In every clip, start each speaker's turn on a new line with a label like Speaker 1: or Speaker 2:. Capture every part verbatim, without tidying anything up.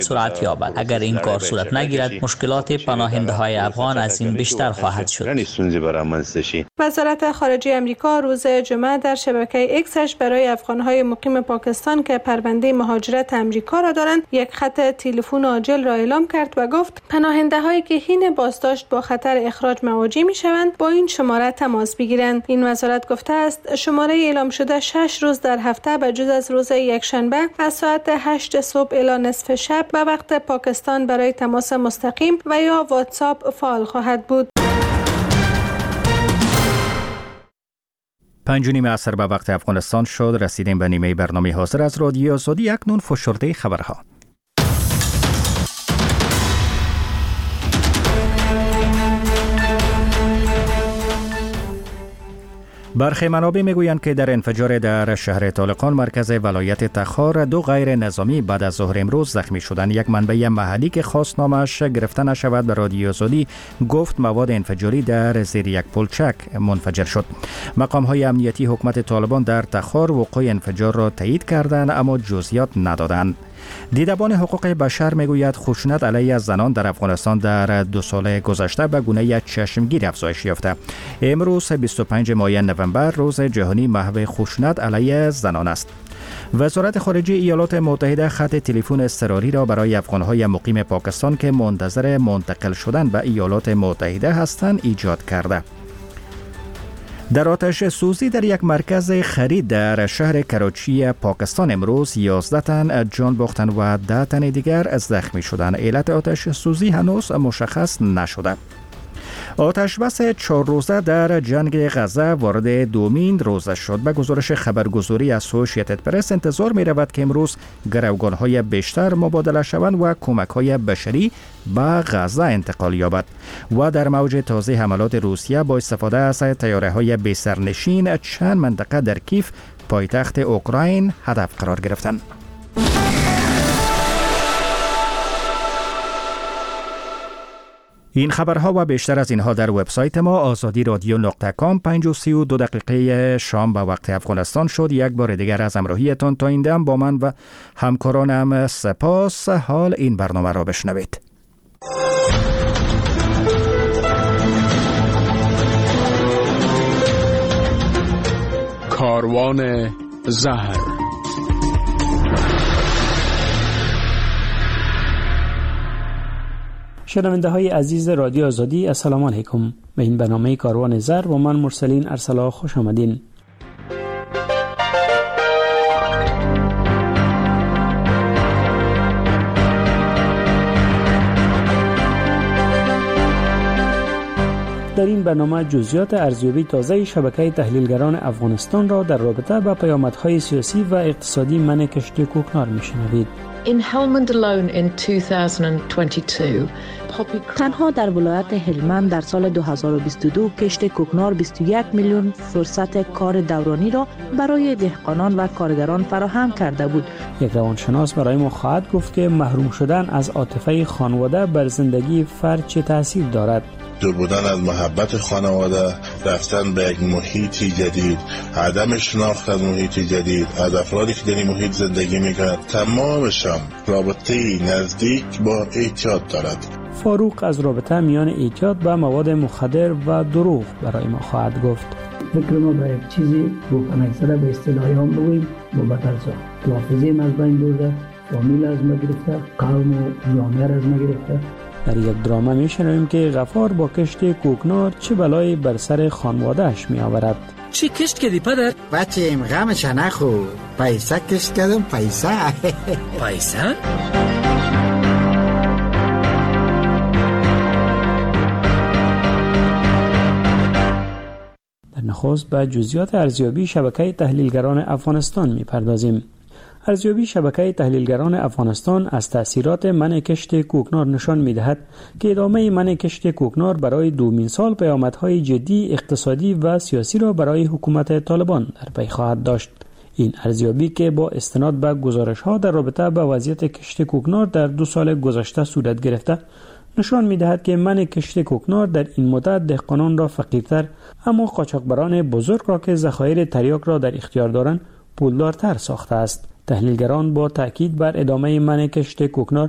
Speaker 1: صورت یابد. اگر این کار صورت نگیرد مشکلات پناهنده های افغان از این بیشتر خواهد شد.
Speaker 2: وزارت خارجه امریکا روز جمعه در شبکه ایکسش برای افغان‌های مقیم پاکستان که پرونده مهاجرت امریکا را دارند یک خط تلفن عاجل را اعلام کرد و گفت پناهنده‌هایی که حین بازداشت با خطر اخراج مواجه می‌شوند با این شماره تماس بگیرند. این وزارت گفته است شماره اعلام شده شش روز در هفته به جز از روز یکشنبه از ساعت هشت صبح الی نصف شب به وقت پاکستان برای تماس مستقیم و یا واتساپ فعال خواهد بود.
Speaker 3: پنج و نیم عصر به وقت افغانستان شد. رسیدیم به نیمه برنامه حاضر از رادیو آزادی. اکنون فشرده خبرها. برخی منابع میگویند که در انفجار در شهر طالقان مرکز ولایت تخار دو غیر نظامی بعد از ظهر امروز زخمی شدند. یک منبع محلی که خواست نامش گرفته نشود به رادیو آزادی گفت مواد انفجاری در زیر یک پلچک منفجر شد. مقام های امنیتی حکومت طالبان در تخار وقوع انفجار را تایید کردند اما جزئیات ندادند. دیدبان حقوق بشر میگوید خشونت علیه زنان در افغانستان در دو سال گذشته به گونه چشمگیر افزایش یافته. امروز بیست و پنجم ماه نوامبر روز جهانی محو خشونت علیه زنان است. وزارت خارجه ایالات متحده خط تلفن اضطراری را برای افغان‌های مقیم پاکستان که منتظر منتقل شدن به ایالات متحده هستند ایجاد کرده. در آتش سوزی در یک مرکز خرید در شهر کراچی پاکستان امروز یازده تن جان باختند و ده تن دیگر زخمی شدند. علت آتش سوزی هنوز مشخص نشده. آتش بس چهار روزه در جنگ غزه وارد دومین روزه شد. به گزارش خبرگزاری اسوسییتد پرس انتظار می رود که امروز گروگان های بیشتر مبادله شوند و کمک های بشری به غزه انتقال یابد. و در موج تازه حملات روسیه با استفاده از طیاره های بی سرنشین چند منطقه در کیف پایتخت اوکراین هدف قرار گرفتند. این خبرها و بیشتر از اینها در وبسایت ما آزادی رادیو نقطه کام. پنج و سی و دو دقیقه شام به وقت افغانستان شد. یک بار دیگر از همراهیتان تا این دم با من و همکارانم سپاس. حال این برنامه را بشنوید.
Speaker 4: کاروان زهر.
Speaker 5: شنونده های عزیز رادیو آزادی السلام علیکم. به این برنامه کاروان زر و من مرسلین ارسلا خوش آمدین. در این برنامه جزئیات ارزیابی تازه شبکه تحلیلگران افغانستان را در رابطه با پیامدهای سیاسی و اقتصادی منع کشتی کوکنار میشنوید.
Speaker 6: In Helmand alone in two thousand twenty-two,
Speaker 7: تنها در ولایت هلمند در سال دو هزار و بیست و دو کشت کوکنار بیست و یک میلیون فرصت کار دورانی را برای دهقانان و کارگران فراهم کرده بود.
Speaker 5: یک روانشناس برای ما خواهد گفت که محروم شدن از عاطفه خانواده بر زندگی فرد چه تاثیر دارد.
Speaker 8: دور بودن از محبت خانواده، رفتن به یک محیطی جدید، عدم شناخت از محیطی جدید، از افرادی که در این محیط زندگی میکنند، تمامشان رابطه نزدیک با اعتیاد دارد.
Speaker 5: فاروق از رابطه میان اعتیاد به مواد مخدر و دروغ برای ما خواهد گفت.
Speaker 9: فکر ما به یک چیزی روپن اکثره به اصطلاحی هم بگوییم مبتل ساخت. حافظه ما از بین برده، فامیل از ما گرفته، قوم و جامعه از ما گرفته.
Speaker 5: در یک دراما میشنویم که غفار با کشت کوکنار چه بلایی بر سر خانوادهش می آورد.
Speaker 10: چی کشت کردی پدر؟
Speaker 11: بچه ایم غمش نخو، پیسه کشت کردم. پیسه
Speaker 10: پیسه؟
Speaker 5: در نخست به جزئیات ارزیابی شبکه تحلیلگران افغانستان میپردازیم. ارزیابی شبکه تحلیلگران افغانستان از تأثیرات منع کشت کوکنار نشان می‌دهد که ادامه منع کشت کوکنار برای دومین سال پیامدهای جدی اقتصادی و سیاسی را برای حکومت طالبان در پی خواهد داشت. این ارزیابی که با استناد به گزارش‌ها در رابطه با وضعیت کشت کوکنار در دو سال گذشته صورت گرفته نشان می‌دهد که منع کشت کوکنار در این مدت دهقانان را فقیرتر اما قاچاقبران بزرگ را که ذخایر تریاک را در اختیار دارند پولدارتر ساخته است. تحلیلگران با تاکید بر ادامه منع کشت کوکنار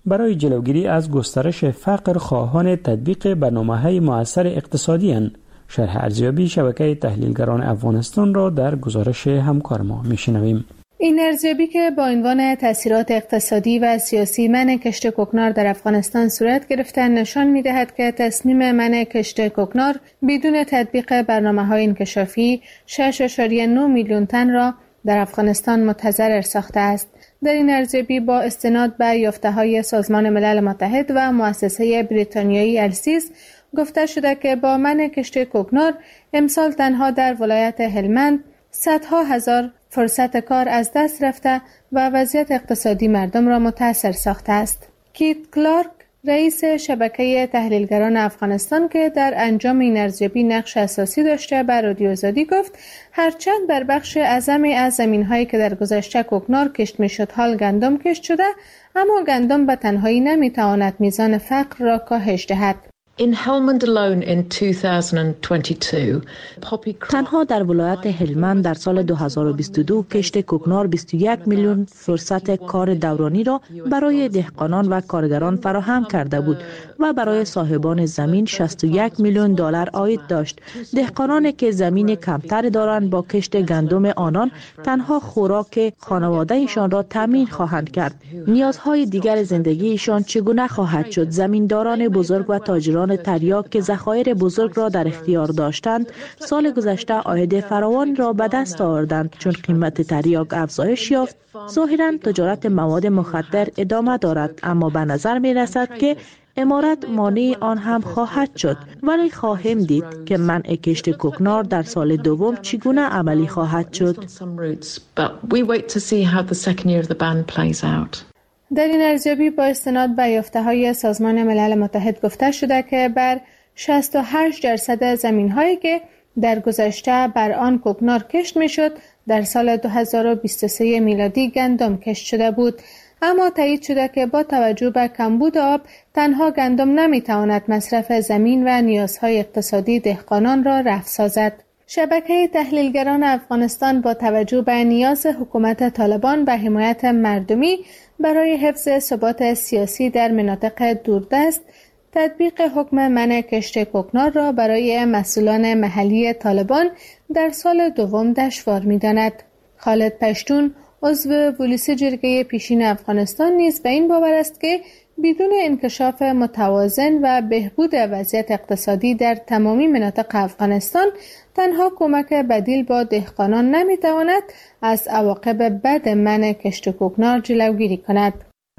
Speaker 5: برای جلوگیری از گسترش فقر خواهان تطبیق برنامه‌های مؤثر اقتصادی اند. شرح ارزیابی شبکه تحلیلگران افغانستان را در گزارش همکار ما میشنویم.
Speaker 2: این ارزیابی که با عنوان تاثیرات اقتصادی و سیاسی منع کشت کوکنار در افغانستان صورت گرفته نشان می‌دهد که تصمیم منع کشت کوکنار بدون تطبیق برنامه‌های انکشافی شش ممیز نه میلیون تن را در افغانستان متضرر ساخته است. در این ارزیابی با استناد به یافته‌های سازمان ملل متحد و مؤسسه بریتانیایی السیس گفته شده که با منع کشت کوکنار امسال تنها در ولایت هلمند صدها هزار فرصت کار از دست رفته و وضعیت اقتصادی مردم را متاثر ساخته است. کیت کلارک رئیس شبکه تحلیلگران افغانستان که در انجام این ارزیابی نقش اساسی داشته به رادیو آزادی گفت هرچند در بخش اعظمی از زمین‌هایی که در گذشته کوکنار کشت می‌شد حال گندم کشت شده، اما گندم به تنهایی نمی‌تواند میزان فقر را کاهش دهد.
Speaker 6: In Helmand alone in two thousand twenty-two,
Speaker 7: تنها در ولایت هلمند در سال دو هزار و بیست و دو کشت کوکنار بیست و یک میلیون فرصت کار دورانی را برای دهقانان و کارگران فراهم کرده بود و برای صاحبان زمین شصت و یک میلیون دلار عاید داشت. دهقانانی که زمین کمتر دارند با کشت گندم آنان تنها خوراک خانواده‌شان را تامین خواهند کرد. نیازهای دیگر زندگیشان چگونه خواهد شد؟ زمینداران بزرگ و تاجران تریاک که ذخایر بزرگ را در اختیار داشتند سال گذشته عاید فراوان را به دست آوردند. چون قیمت تریاک افزایش یافت، ظاهراً تجارت مواد مخدر ادامه دارد، اما به نظر می رسد که امارت مانع آن هم خواهد شد. ولی خواهیم دید که منع کشت کوکنار در سال دوم چگونه عملی خواهد شد.
Speaker 2: در این ارزیابی با استناد به یافته‌های سازمان ملل متحد گفته شده که بر شصت و هشت درصد زمین‌هایی که در گذشته بر آن کوکنار کشت می‌شد در سال دو هزار و بیست و سه میلادی گندم کشت شده بود. اما تایید شده که با توجه به کمبود آب تنها گندم نمی‌تواند مصرف زمین و نیازهای اقتصادی دهقانان را رفع سازد. شبکه تحلیلگران افغانستان با توجه به نیاز حکومت طالبان به حمایت مردمی برای حفظ ثبات سیاسی در مناطق دوردست تطبیق حکم منع کشت کوکنار را برای مسئولان محلی طالبان در سال دوم دشوار می‌داند. خالد پشتون عضو پلیس جرگه پیشین افغانستان نیز به این باور است که بدون انکشاف متوازن و بهبود وضعیت اقتصادی در تمامی مناطق افغانستان تنها کمک بدیل با دهقانان نمیتواند از عواقب بد منع کشت کوکنار جلوگیری کند.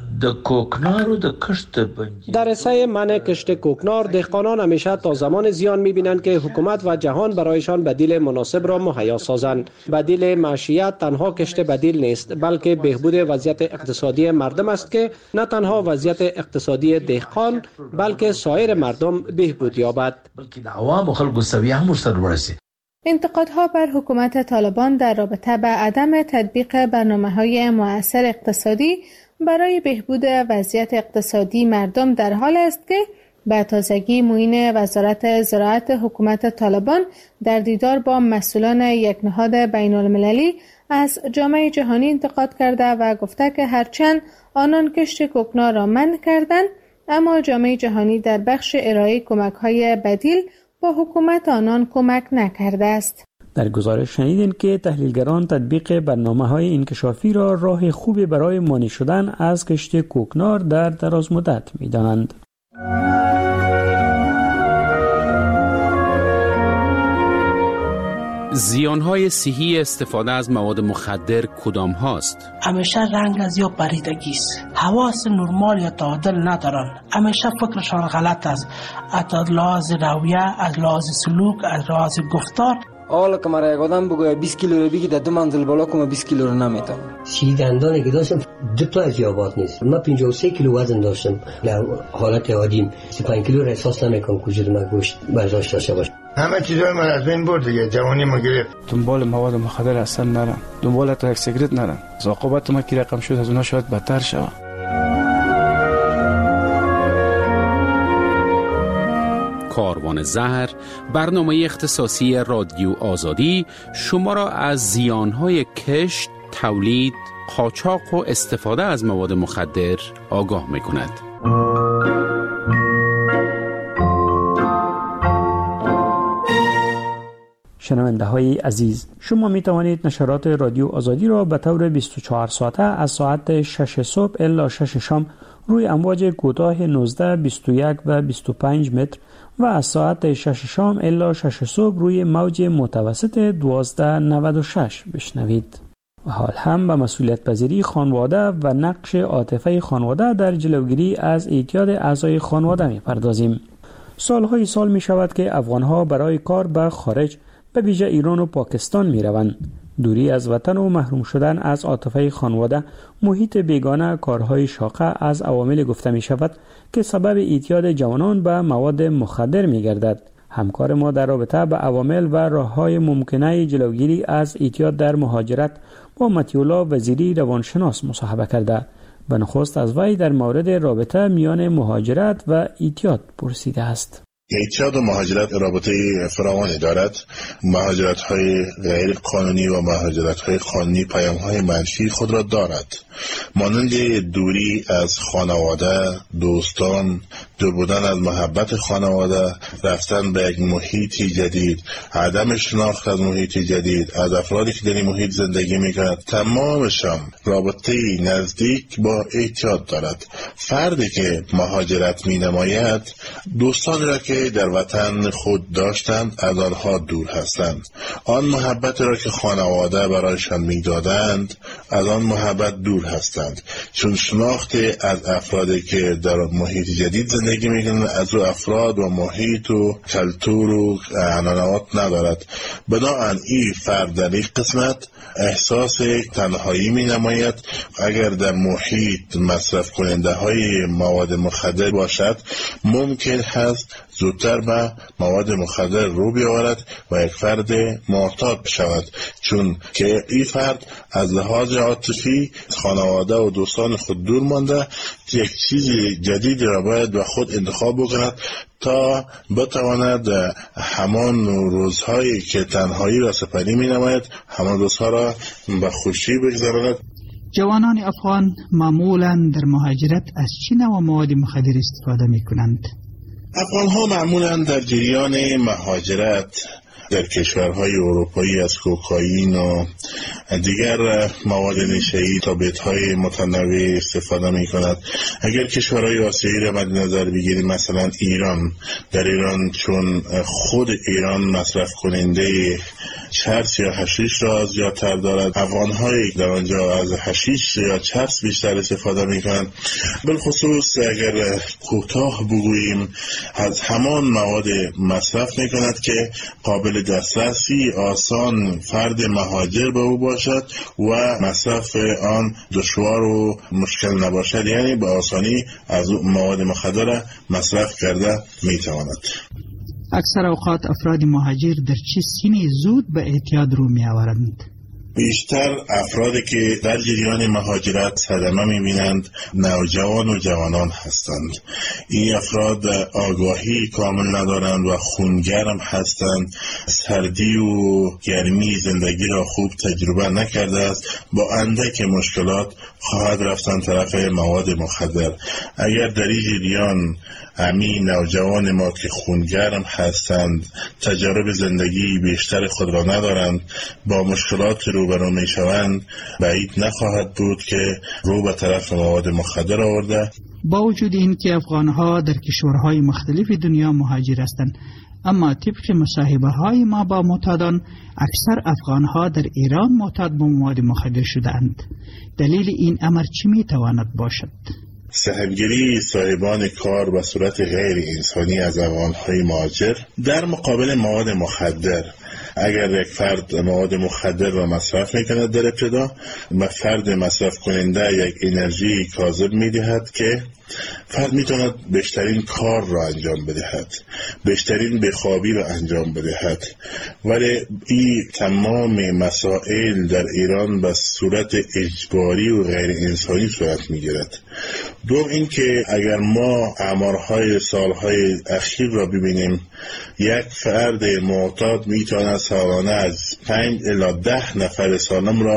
Speaker 12: در سعی منع کشت کوکنار دهقانان همیشه تا زمان زیان می‌بینند که حکومت و جهان برایشان بدیل مناسب را مهیا سازند. بدیل معیشت تنها کشت بدیل نیست، بلکه بهبود وضعیت اقتصادی مردم است که نه تنها وضعیت اقتصادی دهقان بلکه سایر مردم بهبود یابد.
Speaker 2: انتقادها بر حکومت طالبان در رابطه با عدم تطبیق برنامه‌های مؤثر اقتصادی برای بهبود وضعیت اقتصادی مردم در حال است که به تازگی معین وزارت زراعت حکومت طالبان در دیدار با مسئولان یک نهاد بین المللی از جامعه جهانی انتقاد کرده و گفته که هرچند آنان کشت کوکنار را منع کردند، اما جامعه جهانی در بخش ارائه کمک‌های بدیل با حکومت آنان کمک نکرده است.
Speaker 5: در گزارش شنیدین که تحلیلگران تطبیق برنامه‌های انکشافی را راه خوبی برای مانع شدن از کشت کوکنار در دراز مدت می‌دانند.
Speaker 4: زیان‌های صحی استفاده از مواد مخدر کدام هاست؟
Speaker 13: همیشه رنگ از یا پریدگی است. حواس نرمال یا تعادل ندارن. همیشه فکرشان غلط است. از لحاظ رویه، از لحاظ سلوک، از لحاظ گفتار.
Speaker 14: حالا که مرا یک آدم بگوید بیست کیلو رو بگی در دو منزل بالا کنم بیست کیلو رو نمیتونم.
Speaker 15: سی دندانی که داشتم دو تا از یابات نیست. من پنجاه و سه کیلو وزن داشتم. در حالت عادیم سی و پنج کیلو را احساس نمیکنم که وجود من گوشت برداشت داشته باشه.
Speaker 8: همه چیزای من از بین برد دیگه، جوانی ما گرفت.
Speaker 16: دنبال مواد مخدر اصلا نرم، دنبال تا یک سیگرت نرم. عاقبت ما کی رقم شد از اونها شاید بدتر شود.
Speaker 4: کاروان زهر، برنامه اختصاصی رادیو آزادی شما را از زیانهای کشت، تولید، قاچاق و استفاده از مواد مخدر آگاه می‌کند.
Speaker 5: شنونده های عزیز، شما می توانید نشرات رادیو آزادی را به طور بیست و چهار ساعته از ساعت شش صبح الی شش شام روی امواج کوتاه نوزده، بیست و یک و بیست و پنج متر و از ساعت شش شام الی شش صبح روی موج متوسط دوازده نود و شش بشنوید. و حال هم به مسئولیت پذیری خانواده و نقش عاطفه خانواده در جلوگیری از اعتیاد اعضای خانواده می پردازیم. سالهای سال می شود که افغانها برای کار به خارج به ویژه ایران و پاکستان می روند. دوری از وطن و محروم شدن از عاطفه خانواده، محیط بیگانه، کارهای شاقه از عوامل گفته می شود که سبب اعتیاد جوانان به مواد مخدر می گردد. همکار ما در رابطه به عوامل و راه‌های ممکنه جلوگیری از اعتیاد در مهاجرت با مطیع وزیری روانشناس مصاحبه کرده. به نخست از وی در مورد رابطه میان مهاجرت و اعتیاد پرسیده است.
Speaker 8: اعتیاد و مهاجرت رابطه فراوانی دارد. مهاجرت های غیر قانونی و مهاجرت های قانونی پیام های منفی خود را دارد، مانند دوری از خانواده، دوستان، دور بودن از محبت خانواده، رفتن به یک محیط جدید، عدم شناخت از محیط جدید، از افرادی که در این محیط زندگی میکند. تمامشان رابطه نزدیک با اعتیاد دارد. فردی که مهاجرت می نماید دوستان را که در وطن خود داشتند از آنها دور هستند. آن محبت را که خانواده برایشان میدادند از آن محبت دور هستند، چون شناخت از افرادی که در محیط جدید زندگی میکنند از او افراد و محیط و کلتور و عنعنات ندارد. بنابراین این فرد در این قسمت احساس تنهایی می نماید. اگر در محیط مصرف کننده های مواد مخدر باشد ممکن هست زودتر به مواد مخدر رو بیاورد و یک فرد معتاد شود، چون که این فرد از لحاظ عاطفی خانواده و دوستان خود دور مانده یک چیز جدید را باید به خود انتخاب بکند تا بتواند همان روزهایی که تنهایی را سپری می نماید همان روزها را به خوشی بگذراند.
Speaker 17: جوانان افغان معمولا در مهاجرت از چه نوع مواد مخدر استفاده می کنند؟
Speaker 8: افغان ها معمولا در جریان مهاجرت در کشورهای اروپایی از کوکائین و دیگر مواد نشه‌ای تابلت‌های متنوع استفاده می‌کند. اگر کشورهای آسیایی را مد نظر بگیریم، مثلا ایران، در ایران چون خود ایران مصرف کننده چرس یا حشیش را زیادتر دارد، افغان‌هایی در آنجا از حشیش یا چرس بیشتر استفاده می‌کنند. بالخصوص اگر کوتاه بگوییم از همان مواد مصرف می‌کند که قابل دسترسی آسان فرد مهاجر به او باشد و مصرف آن دشوار و مشکل نباشد، یعنی به آسانی از مواد مخدر مصرف کرده میتواند.
Speaker 17: اکثر اوقات افراد مهاجر در چه سنی زود به اعتیاد رو می آورند؟
Speaker 8: بیشتر افرادی که در جریان مهاجرت صدمه می‌بینند نوجوان و جوانان هستند. این افراد آگاهی کامل ندارند و خونگرم هستند. سردی و گرمی زندگی را خوب تجربه نکرده است. با اندک مشکلات خواهد رفتن طرف مواد مخدر. اگر در این جریان همین نوجوان ما که خونگرم هستند، تجارب زندگی بیشتر خود را ندارند، با مشکلات روبرو می شوند، بعید نخواهد بود که رو به طرف مواد مخدر آورده.
Speaker 17: با وجود این که افغانها در کشورهای مختلف دنیا مهاجر هستند، اما طبق مصاحبه های ما با معتادان، اکثر افغانها در ایران معتاد به مواد مخدر شدند. دلیل این امر چی می تواند باشد؟
Speaker 8: سهمگیری صاحبان کار به صورت غیر انسانی از افغانهای مهاجر در مقابل مواد مخدر. اگر یک فرد مواد مخدر را مصرف میکند در ابتدا، به فرد مصرف کننده یک انرژی کاذب میدهد که فرد میتواند بیشترین کار را انجام بدهد، بیشترین بخوابی را انجام بدهد، ولی این تمام مسائل در ایران به صورت اجباری و غیر انسانی صورت میگیرد. دوم این که اگر ما آمارهای سالهای اخیر را ببینیم، یک فرد معتاد میتواند سالانه از پنج الی ده نفر سالم را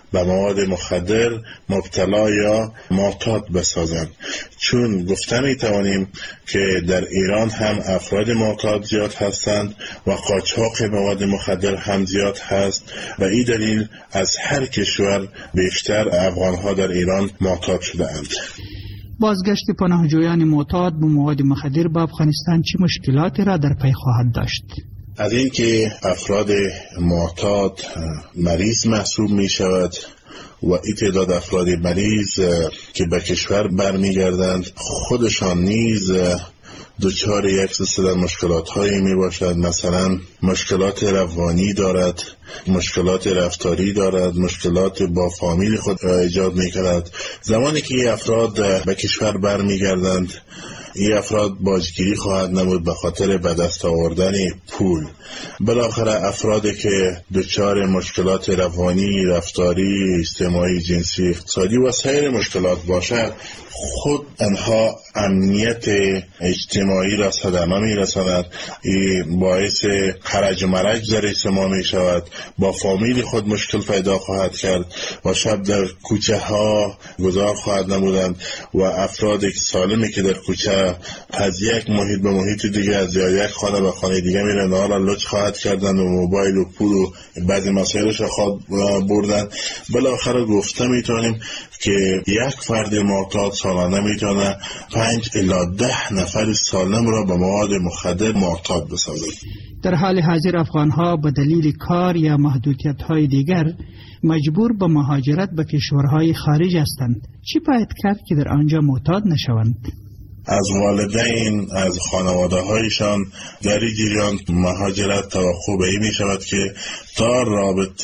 Speaker 8: به مواد مخدر مبتلا یا معتاد بسازند. چون گفته می توانیم که در ایران هم افراد معتاد زیاد هستند و قاچاق مواد مخدر هم زیاد هست و این دلیل از هر کشور بیشتر افغانها در ایران معتاد شده اند.
Speaker 17: بازگشت پناهجویان معتاد به مواد مخدر به افغانستان چه مشکلاتی را در پی خواهد داشت؟
Speaker 8: از اینکه افراد معتاد مریض محسوب می شود و این تعداد افراد مریض که به کشور برمیگردند خودشان نیز دچار یک سلسله مشکلات هایی می باشد. مثلا مشکلات روانی دارد، مشکلات رفتاری دارد، مشکلات با فامیل خود ایجاد می کند. زمانی که افراد به کشور برمیگردند این افراد باجگیری خواهد نمود به خاطر به دست آوردن پول. بالاخره افرادی که دچار مشکلات روانی، رفتاری، اجتماعی، جنسی، اقتصادی و سایر مشکلات باشد خود انها امنیت اجتماعی را صدمه می رساند. این باعث خرج و مرج در اجتماع می شود، با فامیل خود مشکل پیدا خواهد کرد و شب در کوچه ها گذار خواهد نمودند و افراد سالمی که در کوچه از یک محیط به محیط دیگه، از یک خانه به خانه دیگه میرن، آنها را لچ خواهد کردند و موبایل و پول و بعضی مسائلش را خواهد بردن. بالاخره گفته میتونیم که یک فرد معتاد سالانه میتونه پنج الی ده نفر سالم را به مواد مخدر معتاد بسازد.
Speaker 17: در حال حاضر افغانها به دلیل کار یا محدودیت‌های دیگر مجبور به مهاجرت به کشورهای خارج هستند. چی باید کرد که در آنجا معتاد نشوند؟
Speaker 8: از والدین، از خانواده هایشان در این جریان مهاجرت توقع به این می شود که تا رابطه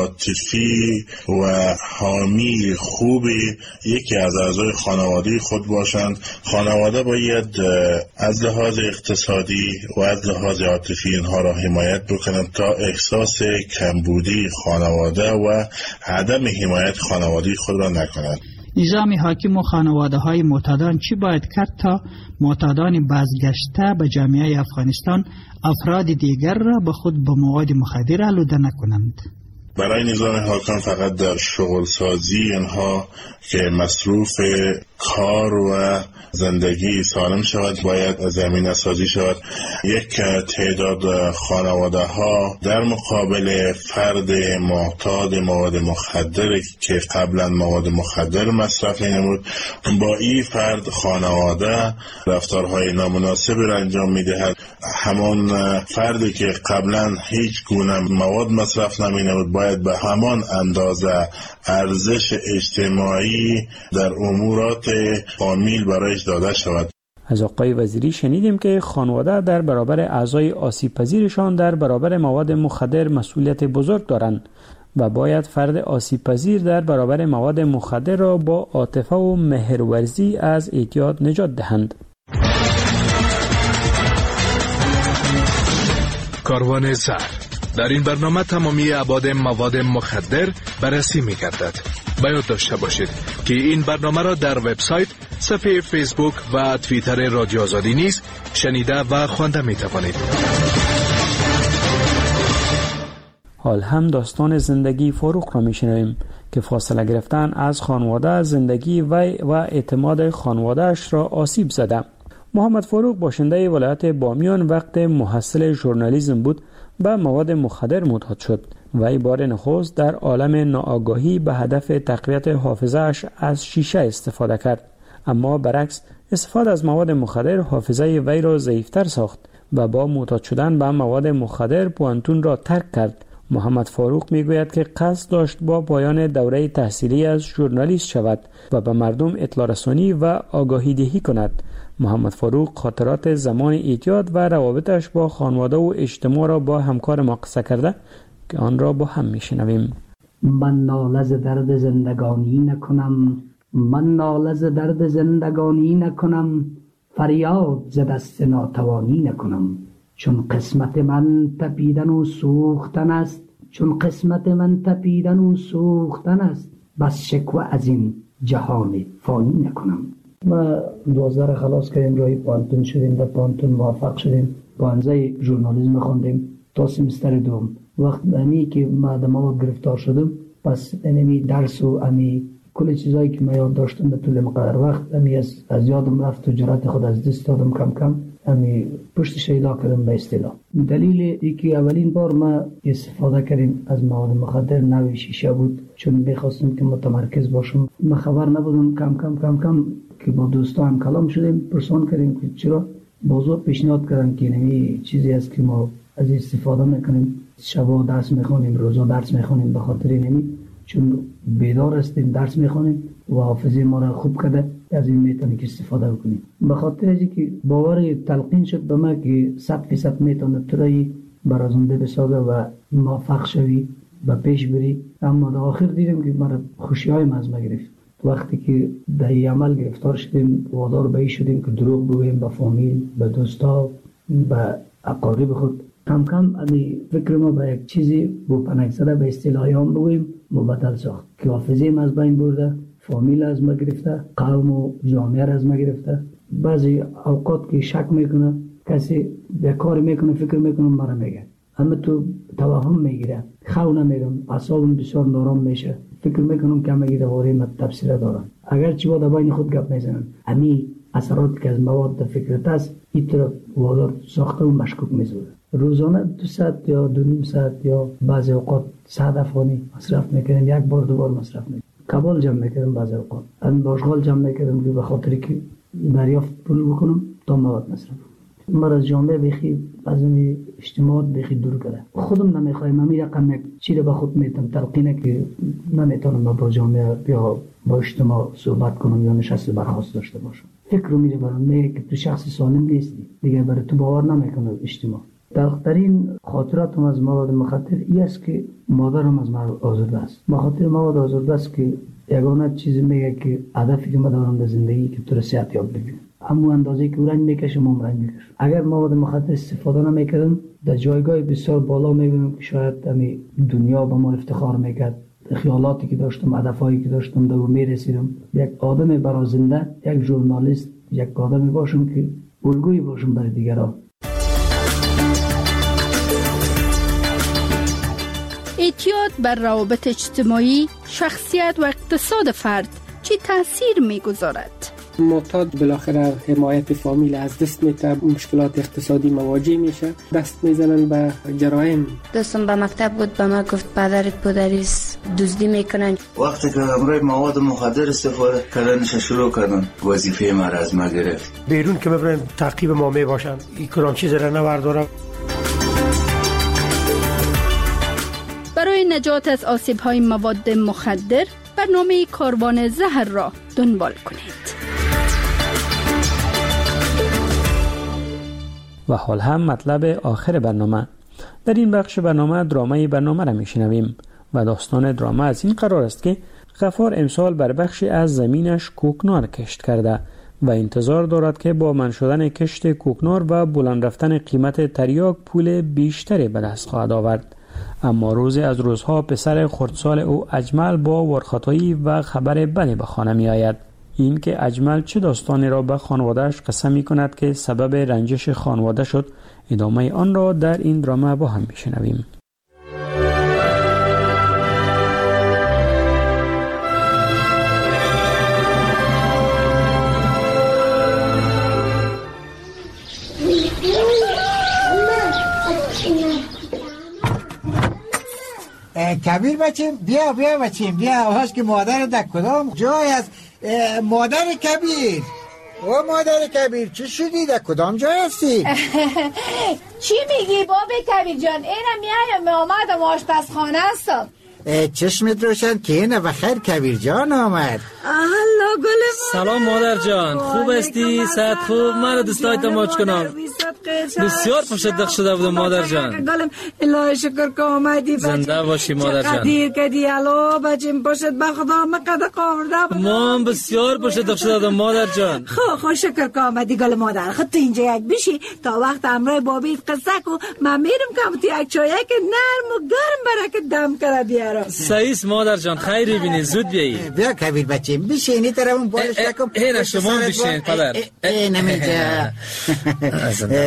Speaker 8: عاطفی و حامی خوبی یکی از اعضای خانواده خود باشند. خانواده باید از لحاظ اقتصادی و از لحاظ عاطفی اینها را حمایت بکنند تا احساس کمبودی خانواده و عدم حمایت خانواده خود را نکنند.
Speaker 17: نظام حاکم و خانواده های معتادان چی باید کرد تا معتادان بازگشته به جامعه افغانستان افراد دیگر را به خود به مواد مخدر آلوده نکنند؟
Speaker 8: برای نظام حاکم فقط در شغل سازی اینها که مصروف کار و زندگی سالم شود باید زمینه سازی شود. یک تعداد خانواده ها در مقابل فرد معتاد مواد مخدر که قبلا مواد مخدر مصرف نمود، با این فرد خانواده رفتارهای نامناسب را انجام میدهد. همان فردی که قبلا هیچ گونه مواد مصرف نمی نمود باید به همان اندازه ارزش اجتماعی در امورات فامیل برایش داده شود.
Speaker 5: از آقای وزیری شنیدیم که خانواده در برابر اعضای آسیب پذیرشان در برابر مواد مخدر مسئولیت بزرگ دارند و باید فرد آسیب پذیر در برابر مواد مخدر را با عاطفه و مهرورزی از اعتیاد نجات دهند.
Speaker 18: کاروان زهر در این برنامه تمامی ابعاد مواد مخدر بررسی می‌گردد. باید داشته باشید که این برنامه را در وبسایت، صفحه فیسبوک و توییتر رادیو آزادی نیز شنیده و خوانده می‌توانید.
Speaker 5: حال هم داستان زندگی فاروق را می‌شنویم که فاصله گرفتن از خانواده، زندگی وی و اعتماد خانواده‌اش را آسیب زده. محمد فاروق باشنده ولایت بامیان وقت محصل ژورنالیسم بود به مواد مخدر معتاد شد. وی بار نخست در عالم ناآگاهی به هدف تقویت حافظه‌اش از شیشه استفاده کرد، اما برعکس استفاده از مواد مخدر حافظه وی را ضعیف‌تر ساخت و با معتاد شدن به مواد مخدر پوانتون را ترک کرد. محمد فاروق میگوید که قصد داشت با پایان دوره تحصیلی از ژورنالیست شود و به مردم اطلاع رسانی و آگاهی دهی کند. محمد فاروق خاطرات زمان اعتیاد و روابطش با خانواده و اجتماع را با همکار ما قصه کرده که آن را با هم میشنویم.
Speaker 9: من ناله ز درد زندگانی نکنم، من ناله ز درد زندگانی نکنم، فریاد ز دست ناتوانی نکنم. چون قسمت من تپیدن و سوختن است، چون قسمت من تپیدن و سوختن است، بس شکوه از این جهان فانی نکنم. ما دوازده خلاص کردیم، روی پانتون شدیم، در پانتون موفق شدیم، پانزه ژورنالیسم خوندیم تا سمستر دوم. وقت همی که ما در مواد گرفتار شدم پس اینمی درس و امی کل چیزایی که من یاد داشتم به طول مقدار وقت امی از, از یادم رفت و جرأت خود از دست دادم کم کم امی پشت شیلا کردم به اصطلاح. دلیل اینکه اولین بار ما استفاده کردیم از مواد مخدر نوع شیشه بود، چون می‌خواستم که متمرکز باشم. من خبر نبودم، کم کم کم کم که با دوستان کلام شدیم، پرسان کردیم که چرا بازار پیشنهاد کردن که نمی چیزی است که ما از استفاده میکنیم، شبا درس میخونیم، روزا درس میخونیم، به خاطر نمی چون بیدار هستیم درس میخونیم و حافظه ما را خوب کرده، از این میتونیم که استفاده بکنیم. به خاطر اینکه که باور تلقین شد به ما که صد فیصد میتونه ترایی برازنده بسازه و موفق شوی و پیش بری، اما در آخر دیدیم که ما خوشی های مزمه گرفت. وقتی که در این عمل گرفتار شدیم وادار به این شدیم که دروغ بگوییم به فامیل، به دوستا، به اقارب خود. کم کم امی فکر ما به یک چیزی با پنک زده به اصطلاح هم بگوییم مبدل ساخت که حافظه ما از بین برده، فامیل از ما گرفته، قوم و جامعه از ما گرفته. بعضی اوقات که شک میکنه کسی به کار میکنه فکر میکنه مرا میگه، اما تو توهم میگیره، خو نمیگم، اعصابم بسیار نارام میشه، فکر میکنم که همه درباره من تفسیر دارن، اگر چی با در بین خود گپ میزنن. امی اثرات که از مواد در فکرت است این طرف وادار ساخته و مشکوک میزوره. روزانه دو ساعت یا دو نیم ساعت یا بعضی اوقات صد افغانی مصرف میکنیم، یک بار دو بار مصرف میکنیم. کبال جمع میکردم بعضی اوقات، ان باشغال جمع میکردم که به خاطر که دریافت پول بکنم تا مواد مصرف. ما از جامعه بخی از این اجتماعات بخی دور کرده. خودم نمیخوایم امی رقم یک چیز به خود میتونم تلقینه که نمیتونم با جامعه یا با اجتماع صحبت کنم یا نشست برخواست داشته باشم. فکر رو میره برام میگه که تو شخص سالم نیستی، دیگه برای تو باور نمیکنه اجتماع. دلخطرین خاطراتم از مواد مخدر این است که مادرم از من آزرده است. مخاطر مواد آزرده است که یگانه چیزی میگه که هدفی که من دارم در زندگی که تو صحت یاب بگیرم، اما اندازه‌ای که رنج میکشه ما رنج میکشه. اگر مواد مخدر استفاده نمیکردم در جایگاه بسیار بالا میبینم که شاید امی دنیا به ما افتخار میکرد، خیالاتی که داشتم، هدفایی که داشتم در میرسیدم. یک آدم برازنده، یک ژورنالیست، یک آدمی باشم که الگویی باشم برای دیگران.
Speaker 19: اعتیاد بر روابط اجتماعی، شخصیت و اقتصاد فرد چه تأثیر میگذارد؟
Speaker 12: معتاد بالاخره حمایت فامیل از دست میده، مشکلات اقتصادی مواجه میشه، دست میزنن به جرایم.
Speaker 20: دوستم به مکتب بود، به ما گفت پدرت پدریس دزدی میکنن.
Speaker 21: وقتی که امروی مواد مخدر استفاده کردنش شروع کردن، وظیفه ما را از ما گرفت.
Speaker 22: بیرون که ببرن تعقیب ما میباشن، این کلام چیز را نوردارم.
Speaker 19: برای نجات از آسیب‌های مواد مخدر برنامه کاروان زهر را دنبال کنید.
Speaker 5: و حال هم مطلب آخر برنامه. در این بخش برنامه درامای برنامه را میشنویم و داستان دراما از این قرار است که غفار امسال بر بخشی از زمینش کوکنار کشت کرده و انتظار دارد که با من شدن کشت کوکنار و بلند رفتن قیمت تریاک پول بیشتری به دست خواهد آورد. اما روزی از روزها پسر خردسال او اجمل با ورخطایی و خبر بدی به خانه می آید. این که اجمل چه داستانی را به خانوادهش قسم می کند که سبب رنجش خانواده شد، ادامه آن را در این دراما با هم میشنویم.
Speaker 11: کبیر بچیم، بیا بیا بچیم، بیا. آواز که مادر در کدام جای است؟ مادر کبیر، او مادر کبیر چی شدی؟ در کدام جای هستی؟
Speaker 23: چی میگی باب کبیر جان؟ اینم میایم آمدم آشپزخانه هستم.
Speaker 11: چشمت روشن که اینه بخیر کبیر جان آمد.
Speaker 23: الله گل
Speaker 10: سلام مادر جان، خوب هستی؟ صحت خوب؟ من دوستای تماچ کنم. بسیار پشت شده بودم مادر جان.
Speaker 23: گلم الهی شکر که آمدی.
Speaker 10: زنده باشی مادر جان.
Speaker 23: قدیر کدی الو بچیم پشت به خدا مقدر قاورده بود.
Speaker 10: ما هم بسیار پشت شده بودم مادر جان.
Speaker 23: خو خو شکر که آمدی گل مادر. خود تو اینجا یک بشی تا وقت امرای بابی قصه کو من میرم کم تو یک چای که نرم و گرم برای که دم کرده بیارم.
Speaker 10: صحیح مادر جان، خیری بینی، زود بیایی.
Speaker 11: بیا کبیر بچیم بشینی طرفون بالش نکن.
Speaker 10: این شما بشین پدر.
Speaker 11: این نمیجا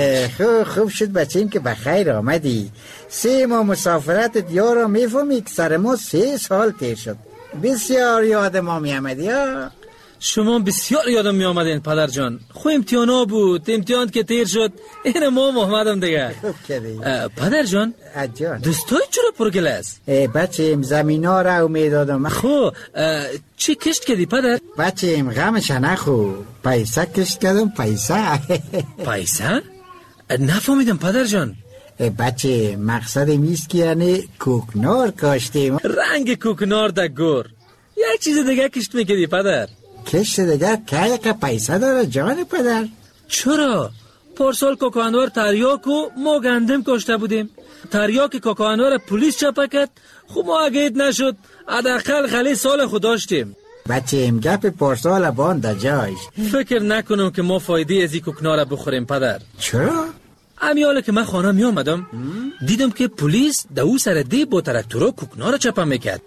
Speaker 11: خوب خوب شد بچیم که بخیر آمدی. سه ماه مسافرت دیارا میفهمی که سر ما سه سال تیر شد. بسیار یاد ما می آمدی ها.
Speaker 10: شما بسیار یادم می آمدین پدر جان. خو امتحان ها بود، امتحان که تیر شد این ما محمدم دیگه. پدر جان دوستای چرا پرگل است؟
Speaker 11: بچیم زمین ها را امید دادم.
Speaker 10: خو چی کشت کردی پدر؟
Speaker 11: بچیم غمش نخو، پیسه کشت کردم. پیسه
Speaker 10: پیسه؟ نفهمیدم پدر جان.
Speaker 11: بچه مقصد میست که یعنی کوکنار کاشتیم.
Speaker 10: رنگ کوکنار در گور. یک چیز دیگه کشت میکردی پدر؟
Speaker 11: کشت دیگه که که پیسه داره جان پدر؟
Speaker 10: چرا؟ پارسال کاکا انور تریاک و ما گندم کاشته بودیم. تریاک کاکا انور پلیس چپه کرد. خب ما اگه نشد حداقل خلی سال خود داشتیم.
Speaker 11: بچه ام گپ پارسال بان در جایش.
Speaker 10: فکر نکنم که ما فایده از این کوکنار بخوریم پدر.
Speaker 11: چرا؟
Speaker 10: امیاله که من خانه می آمدم دیدم که پلیس دو سر دی با ترکتورا کوکنار چپه میکرد.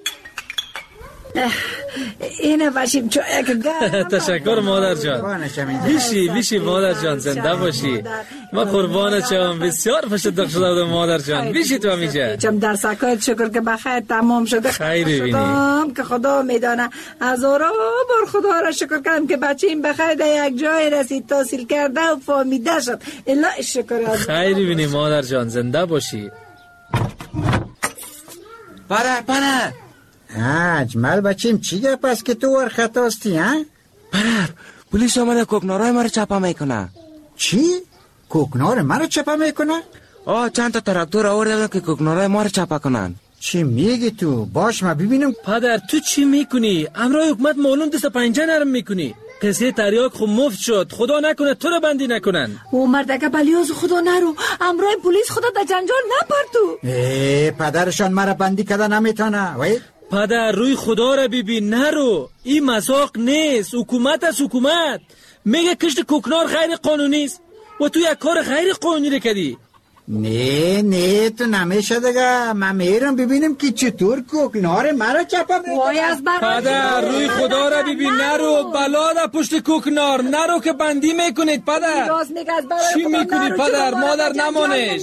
Speaker 23: اینه باشیم چویا که گرم.
Speaker 10: تشکر مادر جان. بیشی بیشی مادر جان زنده باشی. ما قربانت شدم. بسیار پشت شده بودم مادر جان. بیشی تو همیشه.
Speaker 23: چم در سکایت شکر که بخیر تمام شده.
Speaker 10: خیری بینی.
Speaker 23: که خدا میدانه. هزارا بار خدا را شکر کردم که بچه این بخیر در یک جای رسید تحصیل کرده و فهمیده شد. الا شکر.
Speaker 10: خیری بینی مادر جان زنده باشی.
Speaker 1: پره پره
Speaker 11: اجمل بچیم چی گپ است که تو ور خطاستی ها؟
Speaker 1: پدر پلیس آمده کوکنارای ما رو چپه میکنه.
Speaker 11: چی؟ کوکنار ما رو چپه میکنه؟
Speaker 1: آه چند تا تراکتور آورده بودن که کوکنارای ما رو چپه کنن.
Speaker 11: چی میگی تو؟ باش ما ببینم.
Speaker 10: پدر تو چی میکنی؟ امرای حکومت معلوم دست پنجه نرم میکنی. قصه تریاک خو مفت شد. خدا نکنه تو رو بندی نکنن.
Speaker 23: او مردگه بلیاز خدا نرو. امرای پلیس خدا در جنجال نپر تو.
Speaker 11: ای پدرشان مرا بندی کده نمیتونه. وای
Speaker 10: پدر روی خدا را ببین نرو. این مذاق نیست. حکومت از حکومت میگه کشت کوکنار غیر قانونی است و تو یک کار غیر قانونی رو کردی.
Speaker 11: نه نه تو نمیشه دیگه. من میرم ببینم که چطور کوکنار مرا چپه میکنه.
Speaker 10: پدر روی خدا را ببین نرو. بلا در پشت کوکنار نرو که بندی میکنید پدر. چی میکنی پدر؟ مادر نمانش.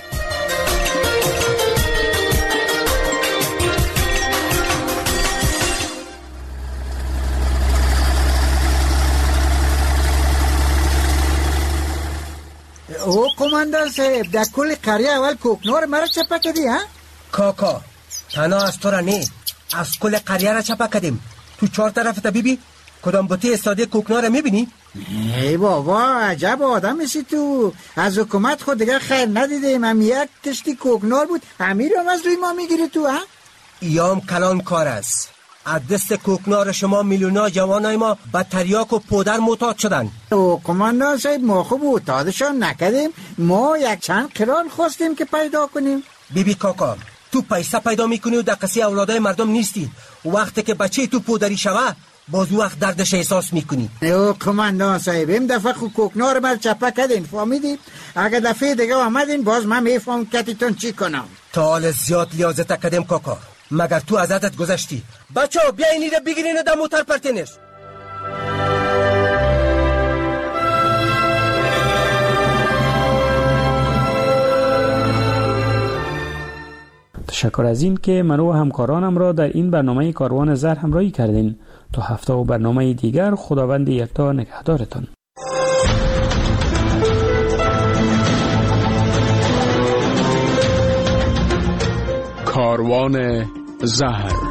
Speaker 11: او کماندان صاحب در کل قریه اول کوکنار مرا چپه کردی ها؟
Speaker 1: کاکا تنها از تو را نه از کل قریه را چپه کردیم. تو چهار طرف تا بیبی کدام بوتی استادی کوکنار را میبینی؟
Speaker 11: ای بابا عجب آدم میسی تو. از حکومت خود دیگه خیر ندیدیم. هم یک کشتی کوکنار بود امیر هم از روی ما میگیری تو ها؟
Speaker 1: ایام کلان کار است. از دست کوکنار شما میلیونا جوانای ما به تریاک و پودر معتاد شدن.
Speaker 11: او کماندان صاحب ما خوب معتادشان نکردیم. ما یک چند قران خواستیم که پیدا کنیم.
Speaker 1: بی بی کاکا تو پیسه پیدا میکنی و در قصه اولادای مردم نیستی. وقتی که بچه تو پودری شوه باز وقت دردش احساس میکنی.
Speaker 11: او کماندان صاحب این دفعه خو کوکنار بر چپه کردین فهمیدی؟ اگه دفعه دیگه آمدین باز من میفهم کتیتون چی کنم.
Speaker 1: تا حال زیاد لیازت کردیم کاکا مگر تو از عادت گذشتی. بچه ها بیاین ایره بگیرین و در موتر پرتینش.
Speaker 5: تشکر از این که من و همکارانم را در این برنامه کاروان زر همراهی کردین. تا هفته و برنامه دیگر خداوند یکتا نگهدارتان.
Speaker 4: کاروان زهر